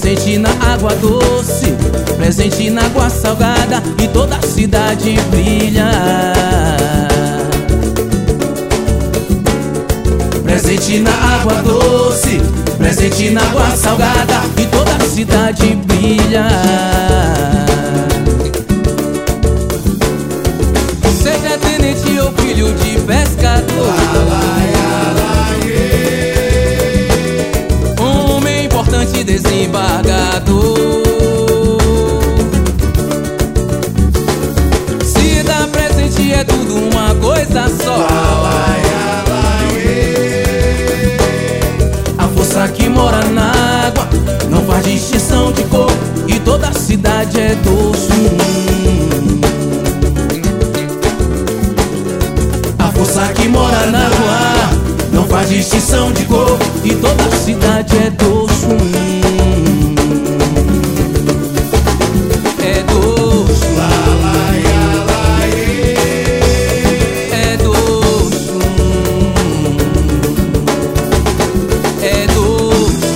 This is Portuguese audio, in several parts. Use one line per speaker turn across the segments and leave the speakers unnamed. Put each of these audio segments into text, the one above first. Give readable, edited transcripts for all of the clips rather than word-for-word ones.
presente na água doce, presente na água salgada, e toda a cidade brilha. Presente na água doce, presente na água salgada, e toda a cidade brilha. Seja tenente ou filho de pescador, homem importante desembargador, se dar presente é tudo uma coisa só. A força que mora na água não faz distinção de cor, e toda a cidade é doce. A força que mora na água não faz distinção de cor, e toda a cidade é doce. É doce. É doce. É doce.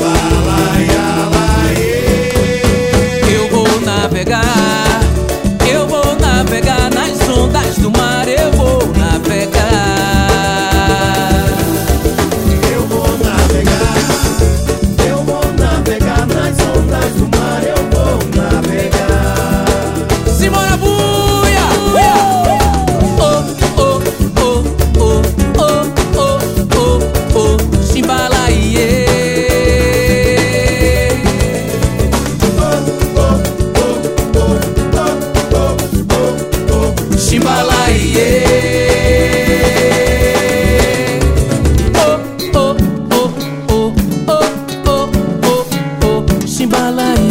Eu vou navegar, eu vou navegar nas ondas do mar, eu vou navegar.
Eu vou navegar, eu vou navegar nas ondas do mar, eu vou navegar.
Simbora, buia! Oh, oh, oh, oh, oh, oh, oh, oh, Chimbalaie. Chimbalaie. Oh, oh, oh, oh, oh, oh, oh, oh, Chimbalaie.